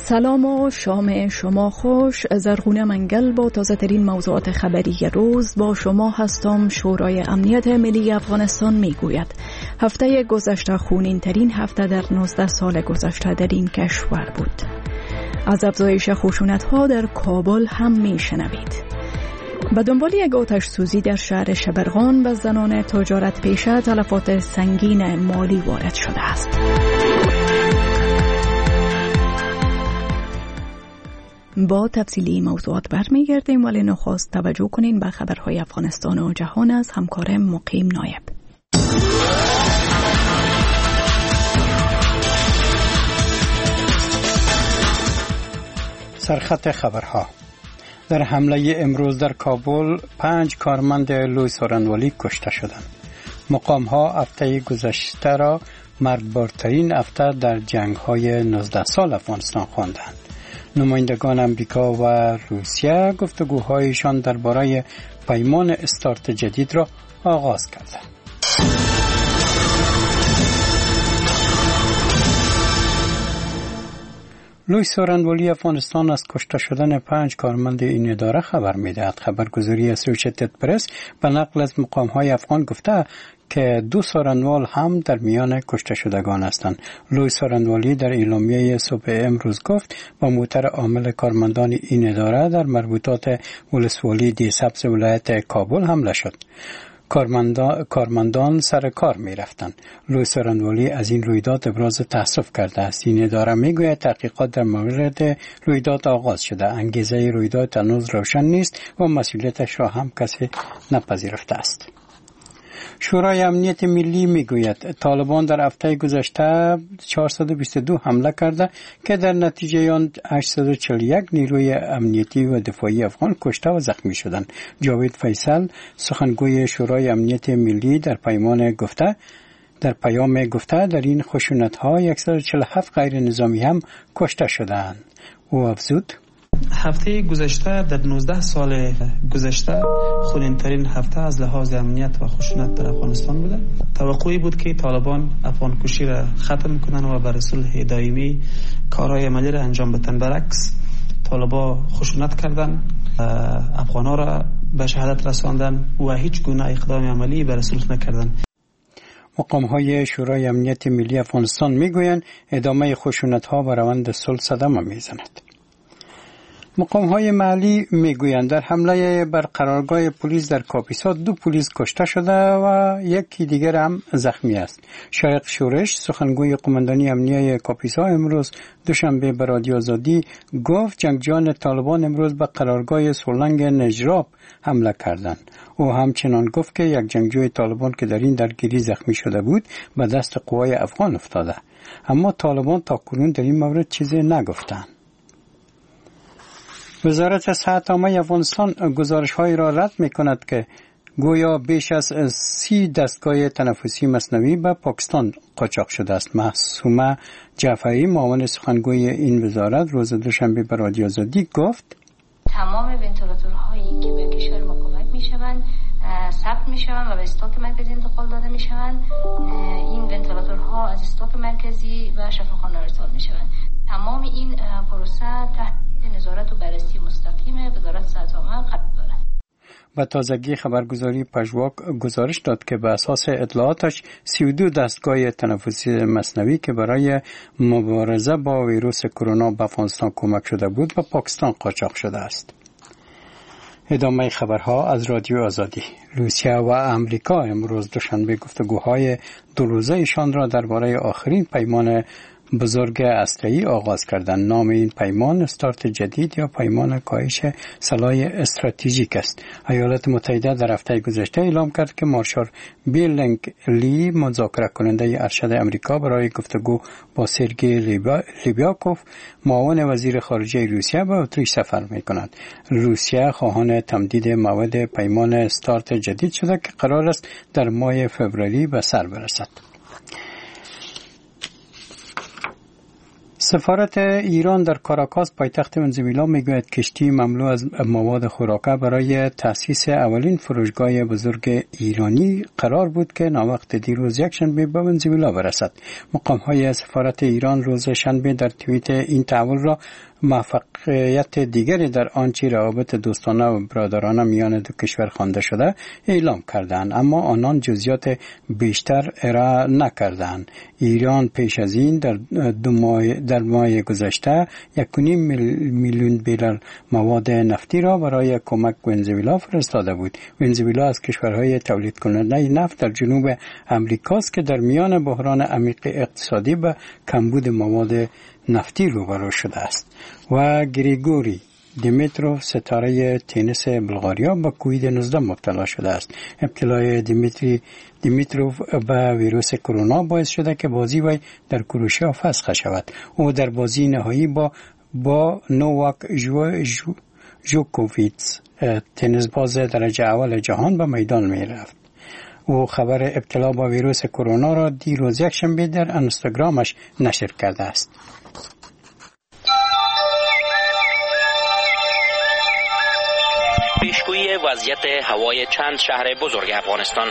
سلام و شام شما خوش. زرغونه منگل با تازه ترین موضوعات خبری روز با شما هستم. شورای امنیت ملی افغانستان میگوید هفته گذشته خونین ترین هفته در 19 سال گذشته در این کشور بود. از افزایش خشونت ها در کابل هم میشنوید. به دنبال یک آتش سوزی در شهر شبرغان به زنان تجارت پیشه تلفات سنگین مالی وارد شده است. با تفصیلی موضوعات برمیگردیم، ولی نخست توجه کنین به خبرهای افغانستان و جهان از همکارم مقیم نایب. سرخط خبرها. در حمله امروز در کابل 5 کارمند لوی سورنوالی کشته شدند. مقام‌ها هفته گذشته را مرگبارترین هفته در جنگ‌های 19 سال افغانستان خواندند. نمایندگان امریکا و روسیه گفتگوهایشان درباره پیمان استارت جدید را آغاز کردند. لوی سورنوالی افغانستان از کشته شدن 5 کارمند این اداره خبر می‌دهد. خبرگزاری اسوسییتد پرس به نقل از مقام‌های افغان گفته که 2 سورنوال هم در میان کشته شدگان هستند. لوی سورنوالی در اعلامیه صبح امروز گفت با موتر عامل کارمندان این اداره در مربوطات ولسوالی دی سبز ولایت کابل حمله شد. کارمندان سر کار می رفتند. لوی سورنوالی از این رویداد ابراز تأسف کرده است. این اداره می گوید تحقیقات در مورد رویداد آغاز شده. انگیزه رویداد هنوز روشن نیست و مسئولیتش را هم کسی نپذیرفته است. شورای امنیت ملی میگوید طالبان در هفته گذشته 422 حمله کرده که در نتیجه آن 841 نیروی امنیتی و دفاعی افغان کشته و زخمی شدند. جاوید فیصل سخنگوی شورای امنیت ملی در پیام گفته در این خشونت‌ها 147 غیر نظامی هم کشته شدند. او افزود هفته گذشته در 19 سال گذشته خونین‌ترین هفته از لحاظ امنیت و خشونت در افغانستان بوده. توقعی بود که طالبان افغان کشی را ختم کنند و بر صلح دائمی کارهای عملی را انجام بدن. برعکس طالبان خشونت کردند، افغان‌ها را به شهادت رساندند و هیچ گونه اقدام عملی بر صلح نکردند. مقام‌های شورای امنیت ملی افغانستان میگویند ادامه خشونت‌ها و روند صلح صدمه میزند. مقام‌های محلی میگویند در حمله بر قرارگاه پلیس در کاپیسا 2 پلیس کشته شده و یکی دیگر هم زخمی است. شایق شورش سخنگوی قماندانی امنیه کاپیسا امروز دوشنبه به رادیو آزادی گفت جنگجویان طالبان امروز به قرارگاه سولنگ نجراب حمله کردند. او همچنان گفت که یک جنگجوی طالبان که در این درگیری زخمی شده بود به دست قوای افغان افتاده، اما طالبان تاکنون در این مورد چیزی نگفتند. وزارت صحت عامه افغانستان گزارش‌هایی را رد می‌کند که گویا بیش از 30 دستگاه تنفسی مصنوعی به پاکستان قاچاق شده است. معصومه جعفری معاون سخنگوی این وزارت روز دوشنبه به رادیو آزادی گفت تمام ونتیلاتورهایی که به کشور ما کمک می‌شوند ثبت می‌شوند و به استاک مرکزی انتقال داده می‌شوند. این ونتیلاتورها از استاک مرکزی و شفاخانه ارسال می‌شوند. تمام این پروسه تحت نظارت و بررسی مستقیم وزارت صحت عامه قرار دارد. به تازگی خبرگزاری پژواک گزارش داد که به اساس اطلاعاتش 32 دستگاه تنفسی مصنوعی که برای مبارزه با ویروس کرونا به افغانستان کمک شده بود به پاکستان قاچاق شده است. ادامه خبرها از رادیو آزادی. روسیه و امریکا امروز دوشنبه گفتگوهای 2 روزه‌شان را درباره آخرین پیمان بزرگ اسلحه‌ای آغاز کردند. نام این پیمان استارت جدید یا پیمان کاهش سلاح استراتژیک است. ایالات متحده در هفته گذشته اعلام کرد که مارشال بیلنگلی مذاکره کننده ارشد امریکا برای گفتگو با سرگئی لیبیاکوف معاون وزیر خارجه روسیه به اتریش سفر می‌کند. روسیه خواهان تمدید موعد پیمان استارت جدید شده که قرار است در ماه فوریه به سر برسد. سفارت ایران در کاراکاس پایتخت ونزوئلا میگوید کشتی مملو از مواد خوراکه برای تأسیس اولین فروشگاه بزرگ ایرانی قرار بود که ناوقت دیروز یکشنبه به ونزوئلا برسد. مقام‌های سفارت ایران روز شنبه در توییت این تحول را موفقیت دیگری در آنچه روابط دوستانه و برادرانه میان دو کشور خوانده شده اعلام کردند، اما آنان جزئیات بیشتر ارائه نکردند. ایران پیش از این در ماه گذشته 1.5 میلیون بیرل مواد نفتی را برای کمک ونزوئلا فرستاده بود. ونزوئلا از کشورهای تولید کننده نفت در جنوب امریکاست که در میان بحران عمیق اقتصادی به کمبود مواد نفتی روبرو شده است. و گریگوری دیمیتروف ستاره تنیس بلغاریا به کووید 19 مبتلا شده است. ابتلای دیمیتروف به ویروس کرونا باعث شده که بازی وی در کروشیا فسخ شود. او در بازی نهایی با نوواک جوکوویچ تنیس باز درجه اول جهان به میدان می رفت. او خبر ابتلا با ویروس کرونا را دیروز یکشنبه در اینستاگرامش نشر کرده است. پیشگویی وضعیت هوای چند شهر بزرگ افغانستان.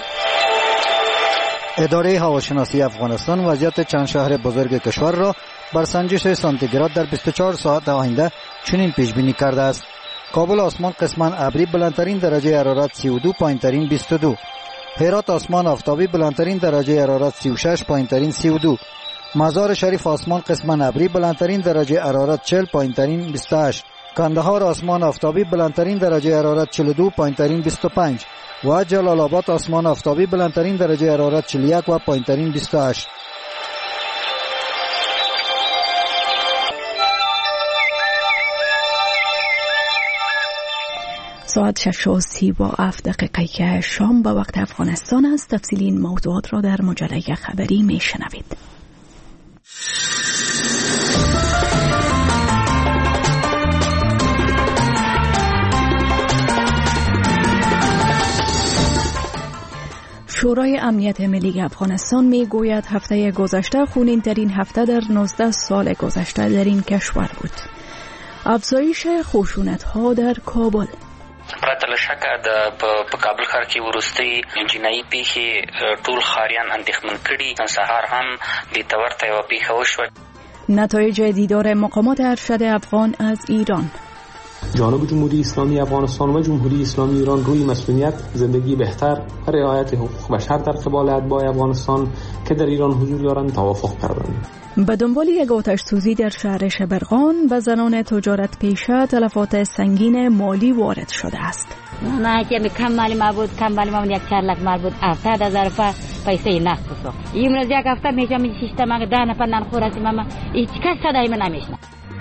اداره هواشناسی افغانستان وضعیت چند شهر بزرگ کشور را بر سنجش سانتیگراد در 24 ساعت آینده چنین پیش بینی کرده است. کابل آسمان قسما ابری بلندترین درجه حرارت 32، پایینترین 22. هرات آسمان آفتابی بلندترین درجه حرارت 36، پایینترین 32. مزار شریف آسمان قسما ابری بلندترین درجه حرارت 40، پایینترین 28. کندهار آسمان آفتابی بلندترین درجه حرارت 42، پایینترین 25. و جلال آباد آسمان آفتابی بلندترین درجه حرارت 41 و پایینترین 28. ساعت 6:37 شام به وقت افغانستان است. تفصیل این موضوعات را در مجله خبری می شنوید. شورای امنیت ملی افغانستان می گوید هفته گذشته خونین ترین هفته در 19 سال گذشته در این کشور بود. افزایش خشونت ها در کابل. پرته له شکه په کابل ښار کې وروستۍ جنایي پیښې ټول ښاریان اندېښمن کړي. سهار هم دې ته ورته یوه پیښه وشوه. نتایج دیدار مقامات ارشد افغان از ایران. جانب جمهوری اسلامی افغانستان و جمهوری اسلامی ایران روی مسئولیت، زندگی بهتر و رعایت حقوق بشر در قبال اتباع افغانستان که در ایران حضور دارند توافق کردند. به دنبال یک آتش سوزی در شهر شبرغان به زنان تجارت پیشه تلفات سنگین مالی وارد شده است. نه که کم مالی ما بود، کم مالی ما 1 لک مال بود، 700,000 پیسه نقد بود. امروز یک هفته میشه می شش تا 10 نفر نان خوراکی ما هیچ کس صدای من نمیشنه.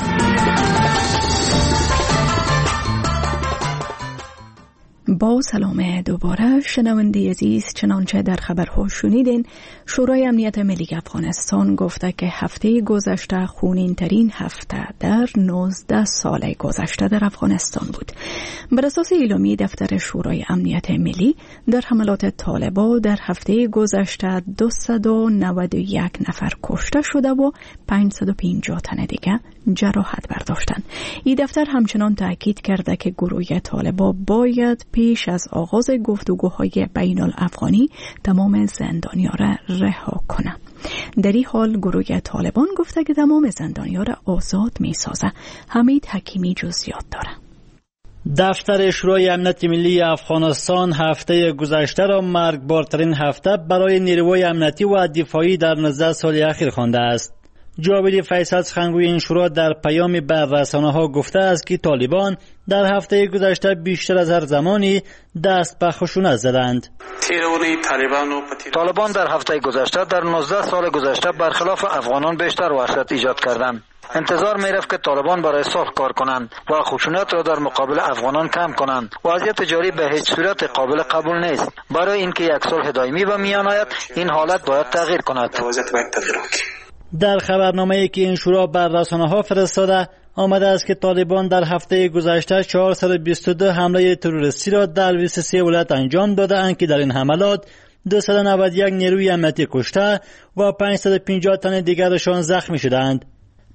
با سلام دوباره شنونده عزیز، چنانچه در خبرها شنیدین، شورای امنیت ملی افغانستان گفته که هفته گذشته خونین ترین هفته در 19 سال گذشته در افغانستان بود. بر اساس اعلامیه دفتر شورای امنیت ملی، در حملات طالبان در هفته گذشته 291 نفر کشته شده و 550 تن دیگه جراحت برداشتند. این دفتر همچنان تاکید کرده که گروه طالبان باید پیش از آغاز گفتگوهای بین الافغانی تمام زندانیان را رها کنه. در این حال گروه طالبان گفته که تمام زندانیان را آزاد می سازه. حمید حکیمی جزئیات داره. دفتر شورای امنیت ملی افغانستان هفته گذشته را مرگبارترین هفته برای نیروهای امنیتی و دفاعی در 19 سال اخیر خوانده است. جاوید فیصل سخنگوی این شورا در پیامی به رسانه‌ها گفته است که طالبان در هفته گذشته بیشتر از هر زمانی دست به خشونت زدند. طالبان در هفته گذشته در 19 سال گذشته برخلاف افغانان بیشتر وحشت ایجاد کردند. انتظار می‌رفت که طالبان برای صلح کار کنند و خشونت را در مقابل افغانان کم کنند. وضعیت جاری به هیچ صورت قابل قبول نیست. برای اینکه یک صلح دائمی به میان آید، این حالت باید تغییر کند. در خبرنامه‌ای که این شورا بر رسانه‌ها فرستاده آمده است که طالبان در هفته گذشته 422 حمله تروریستی را در 23 ولایت انجام داده‌اند که در این حملات 291 نیروی امنیتی کشته و 550 تن دیگرشان زخمی شدند.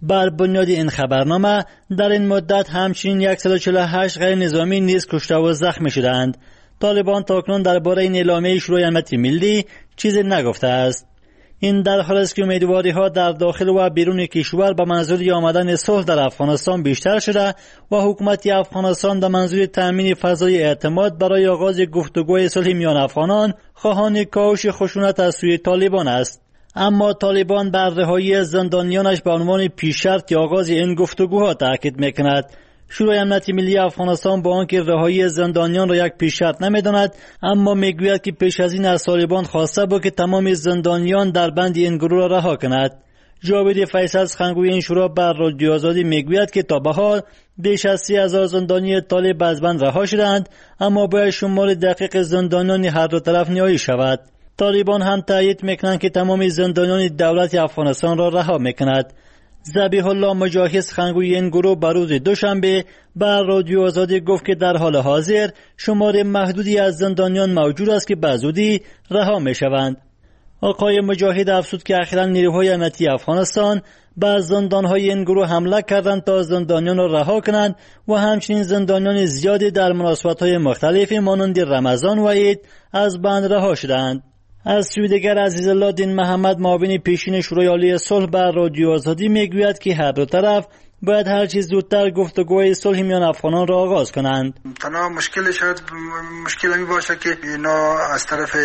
بر بنیاد این خبرنامه در این مدت همچنین 148 غیر نظامی نیز کشته و زخمی شدند. طالبان تاکنون درباره این اعلامیه شورای امنیت ملی چیزی نگفته است. این در حالی است که امیدواری‌ها در داخل و بیرون کشور به منظور آمدن صلح در افغانستان بیشتر شده و حکومت افغانستان به منظور تأمین فضای اعتماد برای آغاز گفتگوی صلح میان افغانان خواهان کاهش خشونت از سوی طالبان است. اما طالبان بر رهایی زندانیانش به عنوان پیش‌شرط آغاز این گفتگوها تاکید می‌کند. شورای امنیت ملی افغانستان با آنکه رهایی زندانیان را یک پیش‌شرط نمی‌داند، اما میگوید که پیش از این از طالبان خواسته بود که تمام زندانیان در بند این گروه را رها کند. جاوید فیصل سخنگوی این شورا بر رادیو آزادی میگوید که تا به حال بیش از 30,000 زندانی طالب از بند رها شدند، اما باید شمار دقیق زندانیان هر دو طرف نیایی شود. طالبان هم تایید میکنند که تمام زندانیان دولت افغانستان را رها میکند. ذبیح الله مجاهد سخنگوی این گروه بر روز دوشنبه بر رادیو آزادی گفت که در حال حاضر شمار محدودی از زندانیان موجود است که به زودی رها میشوند. آقای مجاهد افزود که اخیراً نیروهای امنیتی افغانستان به زندانهای این گروه حمله کردند تا زندانیان را رها کنند و همچنین زندانیان زیادی در مناسبت‌های مختلفی مانند رمضان و عید از بند رها شدند. از سوی دیگر عزیزالله دین محمد معاون پیشین شورای عالی صلح بر رادیو آزادی میگوید که هر دو طرف باید هر چیز زودتر گفتگوی صلح میان افغانان را آغاز کنند. تنها مشکل شاید مشکل می باشه که اینا از طرف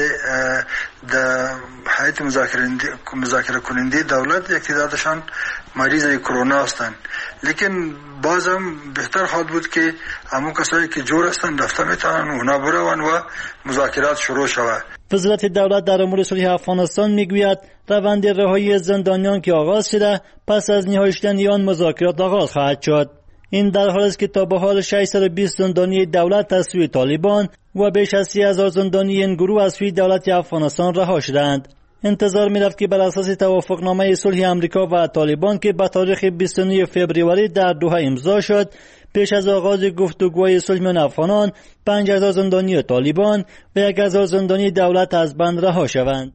هیئت مذاکره کننده دولت یک تعدادشان مریض کرونا هستند، لیکن بازم بهتر خواهد بود که همون کسایی که جور هستند رفته میتونن اونا بروند و مذاکرات شروع شود. وزارت دولت در امور صلح افغانستان میگوید روند رهایی زندانیان که آغاز شده پس از نهایی شدن آن مذاکرات آغاز خواهد شد. این در حالی است که تا به حال 620 زندانی دولت از سوی طالبان و بیش از 30,000 زندانی این گروه از سوی دولت افغانستان رها شدند. انتظار می‌رفت که بر اساس توافقنامه صلح آمریکا و طالبان که به تاریخ 29 فوریه در دوحه امضا شد، پیش از آغاز گفتگوهای صلح میان افغانان 5000 زندانی طالبان و 1000 زندانی دولت از بند رها شوند.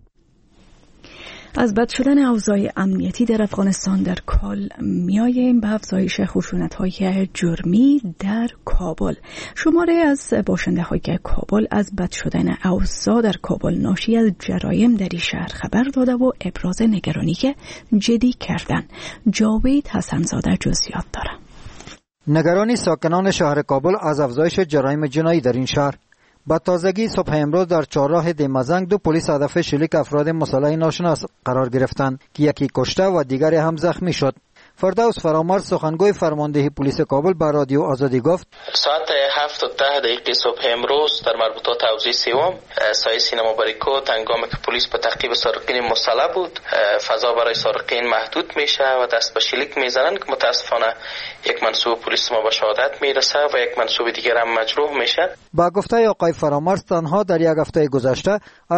از بد شدن اوضاع امنیتی در افغانستان در کال میاییم به افزایش خشونت‌های جرمی در کابل. شماره از باشنده‌های کابل از بد شدن اوضاع در کابل ناشی از جرایم در این شهر خبر داده و ابراز نگرانی جدی کردند. جاوید حسنزاده جزئیات دارد. نگرانی ساکنان شهر کابل از افزایش جرایم جنایی در این شهر. با تازگی صبح امروز در چهارراه دیمزنگ دو پلیس هدف شلیک افراد مسلح ناشناس قرار گرفتند که یکی کشته و دیگری هم زخمی شد. فردوس فرامرز سخنگوی فرمانده پلیس کابل به رادیو آزادی گفت ساعت 7:10 صبح امروز در مربوطات حوزه سوم سایه سینما باریکوت هنگامی که پلیس به تعقیب سارقین مسلح بود، فضا برای سارقین محدود میشه و دست به شلیک میزنند که متاسفانه یک منصوب پلیس ما به شهادت میرسه و یک منصوب دیگر هم مجروح میشه. با گفته آقای فرامرز تنها در یک هفته گذشته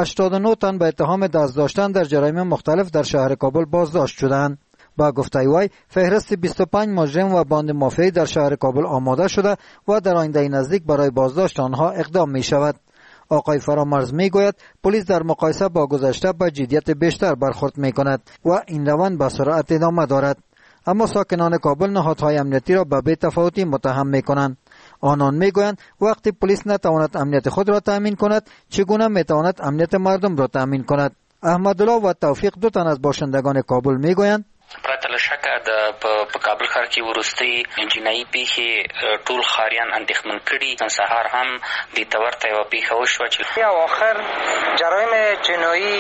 89 تن به اتهام دست داشتن در جرایم مختلف در شهر کابل بازداشت شدند. با گفته وی فهرست 25 مجرم و باند مافیایی در شهر کابل آماده شده و در آینده نزدیک برای بازداشت آنها اقدام می شود. آقای فرامرز می گوید پلیس در مقایسه با گذشته با جدیت بیشتر برخورد می کند و این روند به سرعت ادامه دارد. اما ساکنان کابل نهادهای امنیتی را به بی‌تفاوتی متهم می کنند. آنان می گویند وقتی پلیس نتواند امنیت خود را تأمین کند، چگونه می تواند امنیت مردم را تأمین کند؟ احمدالله و توفیق دو تن از باشندگان کابل می گویند پرته له شکه په کابل ښار کې وروستۍ جنایي پیښې ټول ښاریان اندېښمن کړي. نن سهار هم دې ته ورته یوه پیښه وشوه چې اواخر جرایم جنایی،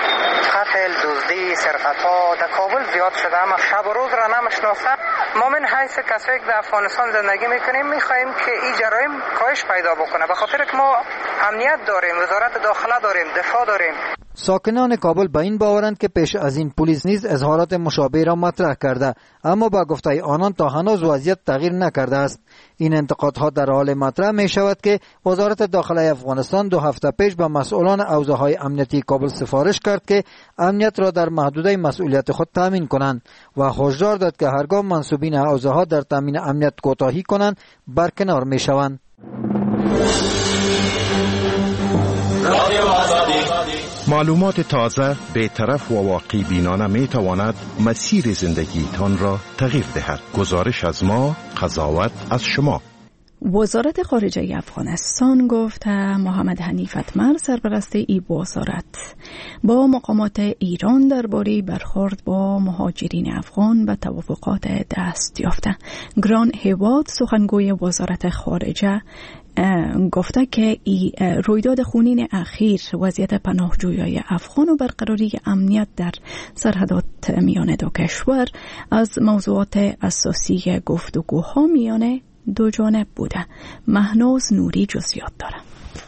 قتل، دزدی، سرقت‌ها در کابل زیاد شده، اما شب و روز را نمی‌شناسم. ما من حیث کسایی که در افغانستان زندگی میکنیم میخواهیم که این جرایم کاهش پیدا بکنه، به خاطر که ما امنیت داریم، وزارت داخله داریم، دفاع داریم. ساکنان کابل به این باورند که پیش از این پلیس نیز اظهارات مشابه را مطرح کرده، اما با گفته آنان تا هنوز وضعیت تغییر نکرده است. این انتقادها در حال مطرح می شود که وزارت داخله افغانستان 2 هفته پیش به مسئولان حوزه‌های امنیتی کابل سفارش کرد که امنیت را در محدوده مسئولیت خود تامین کنند و هشدار داد که هرگاه منصوبین حوزه‌ها در تامین امنیت کوتاهی کنند برکنار می شوند. معلومات تازه، بی‌طرف و واقع بینانه می تواند مسیر زندگیتان را تغییر دهد. گزارش از ما، قضاوت از شما. وزارت خارجه افغانستان گفت محمد حنیف اتمر سرپرست این وزارت با مقامات ایران درباره برخورد با مهاجرین افغان به توافقات دست یافته. گران هیواد سخنگوی وزارت خارجه گفته که رویداد خونین اخیر وضعیت پناهجویای افغان و برقراری امنیت در سرحدات میان دو کشور از موضوعات اساسی گفتگوها میان دو جانب بوده. مهناز نوری جزئیات داره.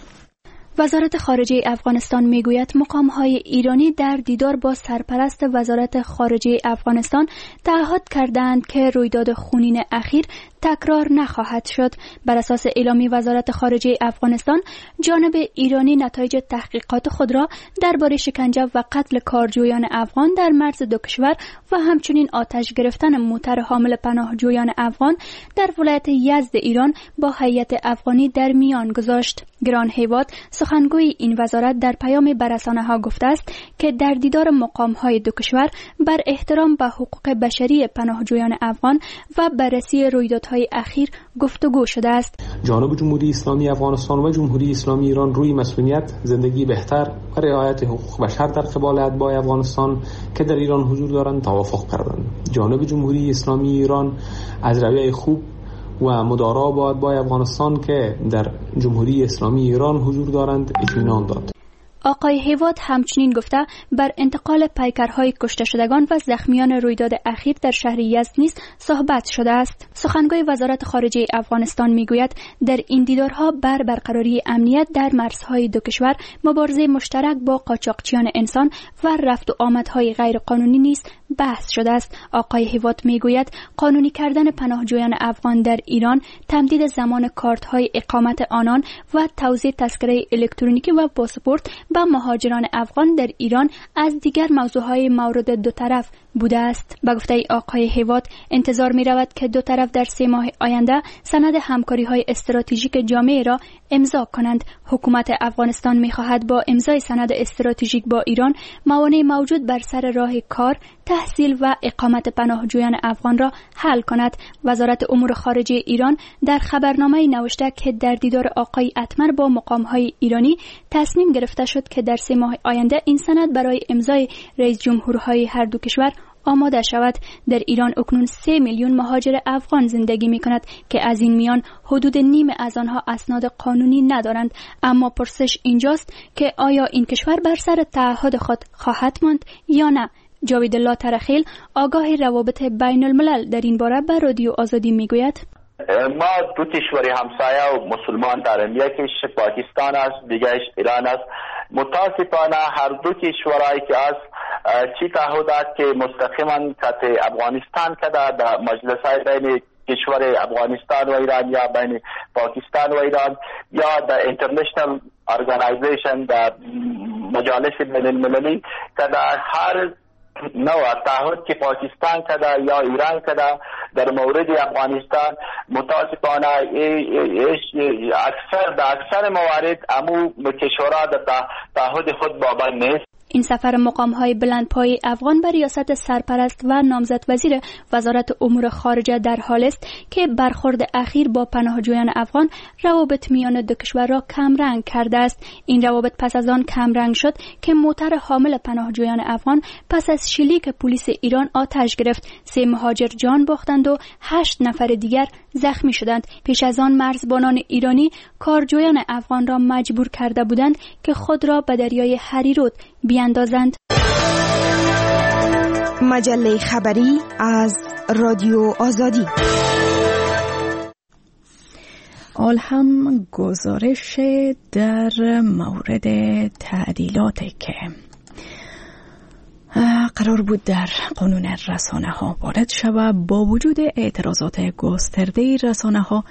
وزارت خارجه افغانستان میگوید مقام‌های ایرانی در دیدار با سرپرست وزارت خارجه افغانستان تعهد کردند که رویداد خونین اخیر تکرار نخواهد شد. بر اساس اعلامی وزارت خارجه افغانستان، جانب ایرانی نتایج تحقیقات خود را درباره شکنجه و قتل کارجویان افغان در مرز دو کشور و همچنین آتش گرفتن موتر حامل پناهجویان افغان در ولایت یزد ایران با هیئت افغانی در میان گذاشت. گران هیواد سخنگوی این وزارت در پیام به رسانه‌ها گفته است که در دیدار مقام‌های دو کشور بر احترام به حقوق بشری پناهجویان افغان و بررسی رویدادهای اخیر گفتگو شده است. جانب جمهوری اسلامی افغانستان و جمهوری اسلامی ایران روی مسئولیت، زندگی بهتر و رعایت حقوق بشر در قبال اتباع افغانستان که در ایران حضور دارند توافق کردند. جانب جمهوری اسلامی ایران از رویه خوب و مدارا با اتباع افغانستان که در جمهوری اسلامی ایران حضور دارند اطمینان داد. آقای هیواد همچنین گفته بر انتقال پیکرهای کشته شدگان و زخمیان رویداد اخیر در شهر یزد نیز صحبت شده است. سخنگوی وزارت خارجه افغانستان میگوید در این دیدارها بر برقراری امنیت در مرزهای دو کشور، مبارزه مشترک با قاچاقچیان انسان و رفت و آمدهای غیرقانونی نیز بحث شده است. آقای هیواد میگوید قانونی کردن پناهجویان افغان در ایران، تمدید زمان کارت‌های اقامت آنان و توزیع تذکره الکترونیکی و پاسپورت به مهاجران افغان در ایران از دیگر موضوعهای مورد دو طرف بوده است. به گفته آقای هیواد انتظار می رود که دو طرف در 3 ماه آینده سند همکاری‌های استراتژیک جامع را امضا کنند. حکومت افغانستان می خواهد با امضای سند استراتژیک با ایران موانع موجود بر سر راه کار، تحصیل و اقامت پناهجویان افغان را حل کند. وزارت امور خارجه ایران در خبرنامه نوشته که در دیدار آقای اتمر با مقام‌های ایرانی تصمیم گرفته شد که در 3 ماه آینده این سند برای امضای رئیس جمهورهای هر دو کشور آماده شود. در ایران اکنون 3 میلیون مهاجر افغان زندگی می کند که از این میان حدود نیم از آنها اسناد قانونی ندارند. اما پرسش اینجاست که آیا این کشور بر سر تعهد خود خواهد ماند یا نه؟ جاوید الله ترخیل آگاه روابط بین الملل در این باره به رادیو آزادی می گوید ما دو کشور همسایه و مسلمان داریم، یکیش پاکستان است، دیگرش ایران است. متاسفانه هر دو کشورهایی که است چی تعهدات که مستقیما تحت افغانستان کرده در مجلس‌های بین کشور افغانستان و ایران یا بین پاکستان و ایران یا در اینترنشنل ارگانایزیشن در مجالس بین المللی که در هر نوع تعهد که پاکستان کرده یا ایران کرده در مورد افغانستان متاسفانه اکثر موارد امو کشورها در تعهد خود باور نیست. این سفر مقام‌های بلندپایه افغان بر ریاست سرپرست و نامزد وزیر وزارت امور خارجه در حال است که برخورد اخیر با پناهجویان افغان روابط میان دو کشور را کمرنگ کرده است. این روابط پس از آن کمرنگ شد که موتر حامل پناهجویان افغان پس از شلیک پلیس ایران آتش گرفت. 3 مهاجر جان باختند و 8 نفر دیگر زخمی شدند. پیش از آن مرزبانان ایرانی کارجویان افغان را مجبور کرده بودند که خود را به دریای هریرود بیاندازند. مجله خبری از رادیو آزادی. حال هم گزارش در مورد تعدیلاتی که قرار بود در قانون رسانه ها وارد شود، با وجود اعتراضات گسترده رسانه ها،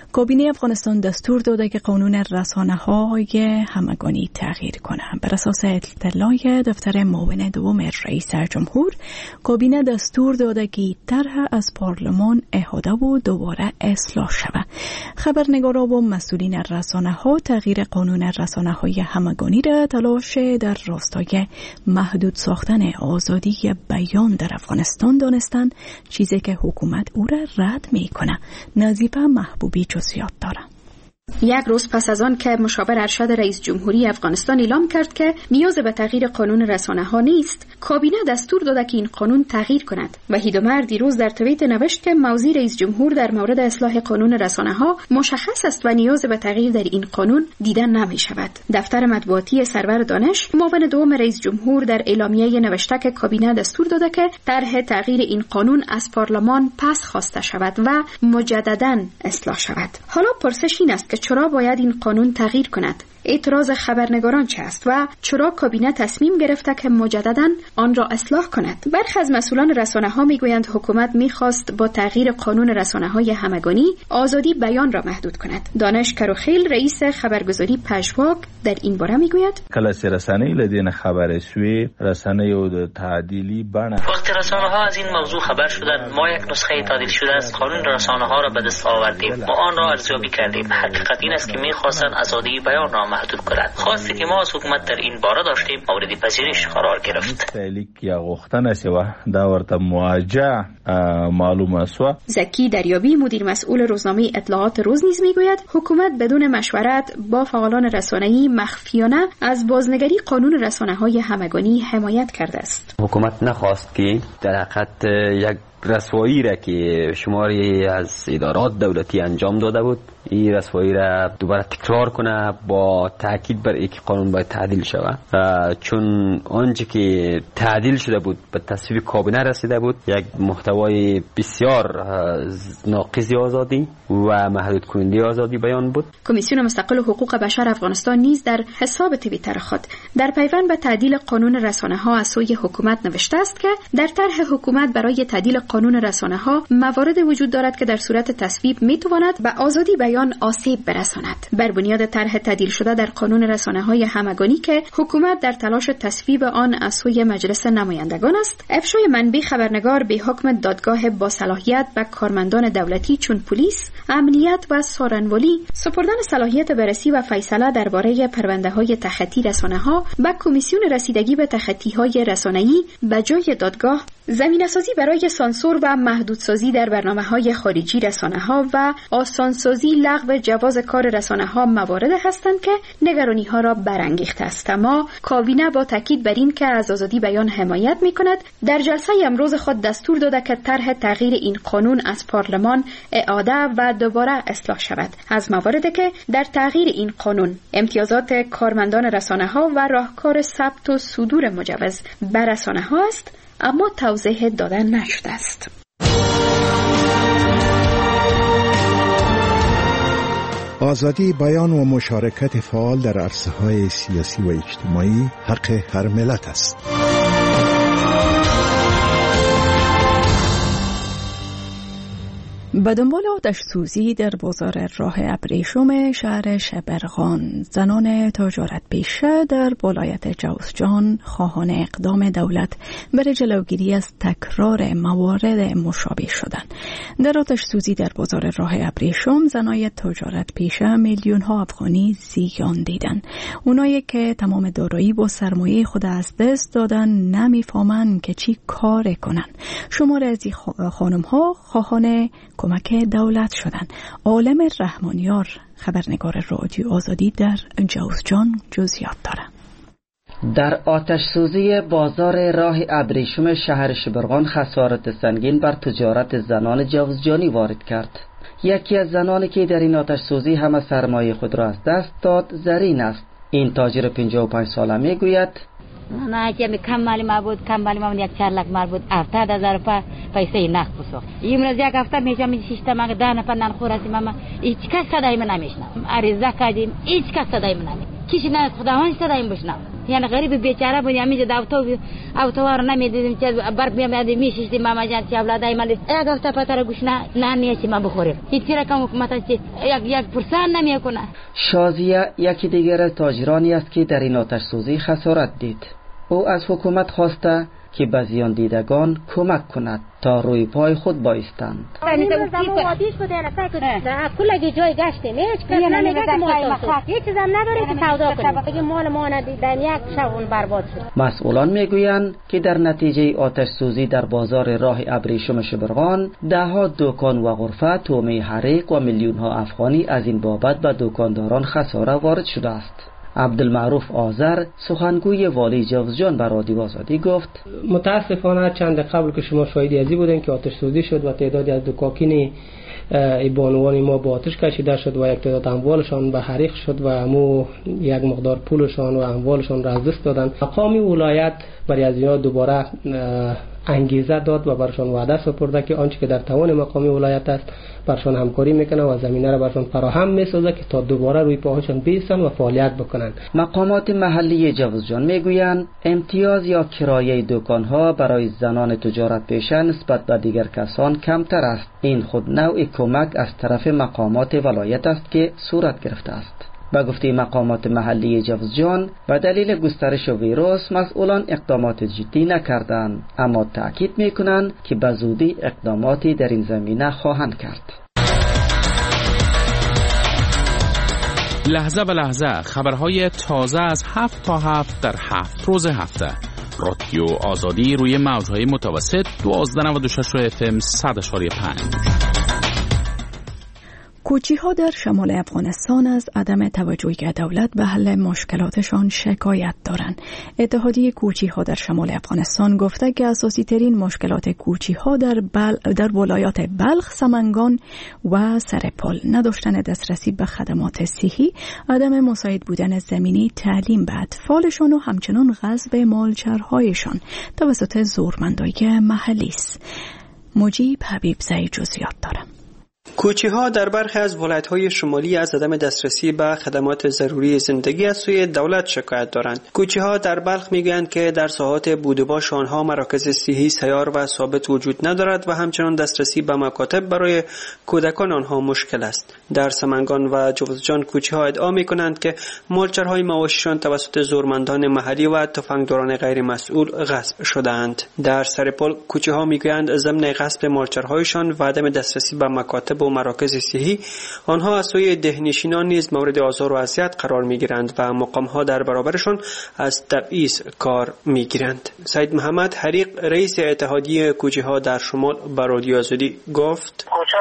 کابینه افغانستان دستور داده که قانون رسانه‌های همگانی تغییر کنند. بر اساس اطلاع دفتر معاون دوم رئیس جمهور، کابینه دستور داده که طرح از پارلمان احاطه و دوباره اصلاح شود. خبرنگاران و مسئولین رسانه‌ها تغییر قانون رسانه‌های همگانی را تلاش در راستای محدود ساختن آزادی بیان در افغانستان دانستند، چیزی که حکومت او را رد می‌کند. نظیفه محبوبی جزئیات دارد. یک روز پس از آن که مشاور ارشد رئیس جمهوری افغانستان اعلام کرد که نیاز به تغییر قانون رسانه‌ها نیست، کابینه دستور داده که این قانون تغییر کند و هیدومر دیروز در توییت نوشت که موضع رئیس جمهور در مورد اصلاح قانون رسانه‌ها مشخص است و نیاز به تغییر در این قانون دیده نمی شود. دفتر مطبوعاتی سرور دانش معاون دوم رئیس جمهور در اعلامیه نوشته که کابینه دستور داده که طرح تغییر این قانون از پارلمان پس خواسته شود و مجدداً اصلاح شود. حالا پرسش این است که چرا باید این قانون تغییر کند؟ اعتراض خبرنگاران چه است و چرا کابینه تصمیم گرفته که مجدداً آن را اصلاح کند؟ برخی از مسئولان رسانه‌ها میگویند حکومت میخواست با تغییر قانون رسانه‌های همگانی آزادی بیان را محدود کند. دانش کروخیل رئیس خبرگزاری پژواک در این باره میگوید کله چې رسنۍ لدین خبر شوی رسنۍ او د تعدیلی بڼه وقتی رسانه‌ها از این موضوع خبر شدند، ما یک نسخه تعدیل شده از قانون رسانه‌ها را به دست آوردیم. ما آن را ارزیابی کردیم. حقیقت این است که می‌خواستند آزادی بیان را محدود کنند. خواستی که ما از حکومت در این باره داشتیم مورد پذیرش قرار گرفت. لیک یا غوښتنه شوه دا ورته مواجه معلومه شو. زکی دریابی مدیر مسئول روزنامه اطلاعات روز نیز میگوید حکومت بدون مشورت با فعالان رسانه‌ای مخفیانه از بازنگری قانون رسانه‌های همگانی حمایت کرده است. حکومت نخواست که در حقیقت یک رسوایی را که شماری از ادارات دولتی انجام داده بود، این رسوایی را دوباره تکرار کنه با تاکید بر اینکه قانون باید تعدیل شود، چون آنچه که تعدیل شده بود به تصویب کابینه رسیده بود یک محتوای بسیار ناقض آزادی و محدود کننده آزادی بیان بود. کمیسیون مستقل حقوق بشر افغانستان نیز در حساب توییتر خود در پیوند به تعدیل قانون رسانه‌ها از سوی حکومت نوشته است که در طرح حکومت برای تعدیل قانون رسانه‌ها موارد وجود دارد که در صورت تصویب میتواند به آزادی بیان آسیب برساند. بر بنیاد طرح تعدیل شده در قانون رسانه‌های همگانی که حکومت در تلاش تصویب آن از سوی مجلس نمایندگان است، افشای منبع خبرنگار به حکم دادگاه با صلاحیت به کارمندان دولتی چون پلیس، امنیت و سارنوالی سپردن صلاحیت بررسی و فیصله درباره پرونده‌های تخطی رسانه‌ها به کمیسیون رسیدگی به تخطی‌های رسانه‌ای به جای دادگاه، زمینه‌سازی برای سانسور و محدودسازی در برنامه‌های خارجی رسانه‌ها و آسانسازی لغو جواز کار رسانه‌ها موارد هستند که نگرانی‌ها را برانگیخته است. اما کابینه با تاکید بر این که از آزادی بیان حمایت می‌کند، در جلسه امروز خود دستور داده که طرح تغییر این قانون از پارلمان اعاده و دوباره اصلاح شود. از مواردی که در تغییر این قانون امتیازات کارمندان رسانه‌ها و راهکار ثبت و صدور مجوز بر رسانه‌ها است، اما توضیح داده نشده است. آزادی بیان و مشارکت فعال در عرصه‌های سیاسی و اجتماعی حق هر ملت است. به دنبال آتش سوزی در بازار راه ابریشم شهر شبرغان، زنان تجارت پیشه در ولایت جوزجان خواهان اقدام دولت برای جلوگیری از تکرار موارد مشابه شدند. در آتش سوزی در بازار راه ابریشم، زنای تجارت پیشه میلیون ها افغانی زیان دیدن. اونایی که تمام دارایی با سرمایه خود از دست دادن نمیفهمن که چی کار کنن. شمار از این خانم ها خواهان کمک دولت شدن. عالم رحمانیار خبرنگار رادیو آزادی در جوزجان جزئیات دارد. در آتش سوزی بازار راه ابریشم شهر شبرغان خسارت سنگین بر تجارت زنان جوزجانی وارد کرد. یکی از زنانی که در این آتش سوزی همه سرمایه خود را از دست داد زرین است. این تاجر 55 ساله میگوید نه که کم مالی ما بود، کم مالی ما 1 لک مال بود، 70,000 پیسه نقد بسو. امروز یک هفته میشم 6 تا مگه 10 نفر نان خورسیم، ما هیچ کس صدای من نمیشنم. عریضه کردیم هیچ کس صدای من نمیشنم. چیزی نه خداوند صدایم بشنو. یعنی غریب بیچاره بود، همینجا اوتو رو نمیدیدیم چه برق میاد میشیدیم ماما جان چه اولادای من یک هفته پتر گوش نه نیستی ما بخوریم. هیچ رقم حکومت یک پرسان نمیکنه. شازیه یکی دیگر از تاجرانی است که در این آتش سوزی خسارت دید. او از حکومت خواسته که به زیان دیدگان کمک کند تا روی پای خود بایستند. آتیش بوده نه کل جای گشتیم هیچ کس نمیگه که ما هیچ چیزم نداره که سودا کنیم. بگیم مال ما ندیدن یک شبون برباد شد. مسئولان میگویند که در نتیجه آتش سوزی در بازار راه ابریشم شبرغان دهها دکان و غرفه تومه حریق و میلیون ها افغانی از این بابت به دکانداران خساره وارد شده است. عبدالمعروف آذر سخنگوی والی جوزجان بر رادیو آزادی گفت متاسفانه چند قبل که شما شاهدی ازی بودین که آتش سوزی شد و تعدادی از دکاکین بانوان ما با آتش کشیده شد و یک تعداد اموالشان به حریق شد و امو یک مقدار پولشان و اموالشان را از دست دادن. مقام ولایت برای از اینا دوباره انگیزه داد و برشان وعده سپرده که آنچه که در توان مقام ولایت است برشان همکاری میکنه و زمینه را برشان فراهم میسازه که تا دوباره روی پاهاشان بیستن و فعالیت بکنن. مقامات محلی جوزجان میگویند امتیاز یا کرایه دکانها برای زنان تجارت پیشه نسبت به دیگر کسان کمتر است. این خود نوع کمک از طرف مقامات ولایت است که صورت گرفته است. با گفته مقامات محلی جوزجان و دلیل گسترش ویروس مسئولان اقدامات جدی نکردند، اما تأکید میکنند که به زودی اقداماتی در این زمینه خواهند کرد. لحظه به لحظه خبرهای تازه از 7 تا 7 در 7 روز هفته. رادیو آزادی روی موجهای متوسط 1296 FM 100.5. کوچی‌ها در شمال افغانستان از عدم توجهی دولت به حل مشکلاتشان شکایت دارند. اتحادیه کوچی‌ها در شمال افغانستان گفته که اساسی ترین مشکلات کوچی‌ها در ولایات بلخ، سمنگان و سرپل نداشتن دسترسی به خدمات صحی، عدم مساعد بودن زمینی تعلیم به اطفالشان و همچنان غصب مالچرهایشان توسط زورمندای محلی است. مجیب حبیبزی جزئیات دارد. کوچی‌ها در برخی از ولایت‌های شمالی از عدم دسترسی به خدمات ضروری زندگی از سوی دولت شکایت دارند. کوچی‌ها در بلخ میگویند که در ساحات بودباش آنها مراکز صحی سیار و ثابت وجود ندارد و همچنان دسترسی به مکاتب برای کودکان آنها مشکل است. در سمنگان و جوزجان کوچی‌ها ادعا می‌کنند که مالچرهای مواشیشان توسط زورمندان محلی و تفنگداران غیر مسئول غصب شده‌اند. در سرپل کوچی‌ها میگویند ضمن غصب مالچرهایشان و عدم دسترسی به مکاتب و مراکز صحی آنها از سوی دهنشینان نیز مورد آزار و اذیت قرار میگیرند و مقامها در برابرشان از تبعیض کار میگیرند. سید محمد حریق رئیس اتحادیه کوچی‌ها در شمال به رادیو آزادی گفت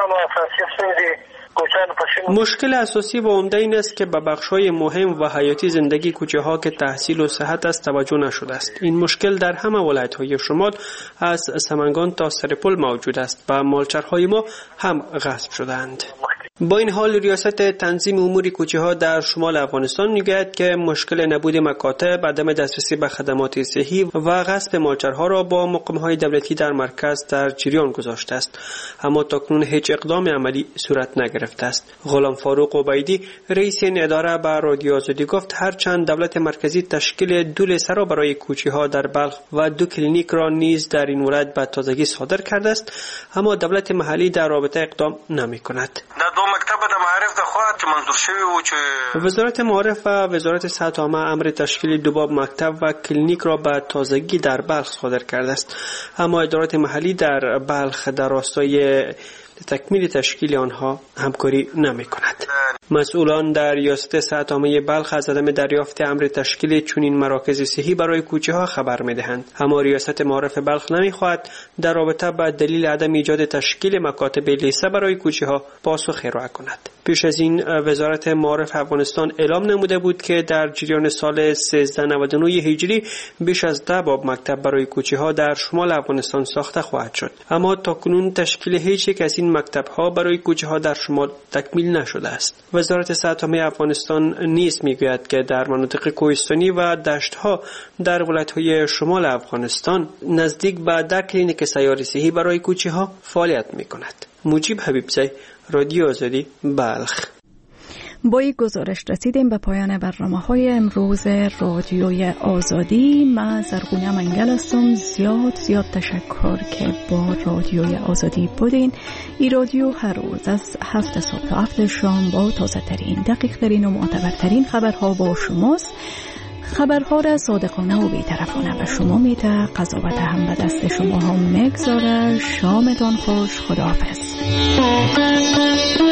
مشکل اساسی و عمده این است که به بخش‌های مهم و حیاتی زندگی کوچه‌ها که تحصیل و صحت است توجه نشده است. این مشکل در همه ولایت‌های شمال از سمنگان تا سرپل موجود است و مالچرهای ما هم غصب شده‌اند. با این حال ریاست تنظیم امور کوچه‌ها در شمال افغانستان میگوید که مشکل نبود مکاتب، عدم دسترسی به خدمات صحی و غصب مالچرها را با مقام‌های دولتی در مرکز در جریان گذاشته است، اما تاکنون هیچ اقدام عملی صورت نگرفته است. غلام فاروق عبیدی رئیس این اداره به رادیو آزادی گفت هرچند دولت مرکزی تشکیل 2 لیسه را برای کوچه‌ها در بلخ و 2 کلینیک را نیز در این ولایت به تازگی صادر کرده است، اما دولت محلی در رابطه اقدام نمی‌کند. وزارت معارف و وزارت صحت عامه امر تشکیل 2 باب مکتب و کلینیک را به تازگی در بلخ صادر کرده است، اما ادارات محلی در بلخ در راستای تکمیل تشکیل آنها همکاری نمی‌کند. مسئولان در ریاست صحت عامه بلخ از عدم دریافت امر تشکیل چنین مراکز صحی برای کوچه‌ها خبر می‌دهند، اما ریاست معارف بلخ نمی‌خواهد در رابطه با دلیل عدم ایجاد تشکیل مکاتب لیسه برای کوچه‌ها پاسخ ارائه کند. پیش از این وزارت معارف افغانستان اعلام نموده بود که در جریان سال 1399 هجری بیش از 10 باب مکتب برای کوچه‌ها در شمال افغانستان ساخته خواهد شد، اما تاکنون تشکیل هیچ یک از این مکتب‌ها برای کوچه‌ها در شمال تکمیل نشده است. وزارت صحت عامه افغانستان نیز میگوید که در مناطق کوهستانی و دشت‌ها در ولایت‌های شمال افغانستان نزدیک به 10 کلینیک سیار صحی برای کوچه‌ها فعالیت می‌کند. مجیب حبیبزی، رادیو آزادی، بلخ. با این گزارش رسیدیم به پایان برنامه‌های امروز رادیوی آزادی. من زرغونه منگل هستم. زیاد تشکر که با رادیوی آزادی بودین. این رادیو هر روز از 7 صبح تا 7 شام با تازه ترین، دقیق ترین و معتبرترین خبرها با شماست. خبرها را صادقانه و بی‌طرفانه به شما میده. قضاوت هم به دست شما هم میگذاره. شامتان خوش. خداحافظ.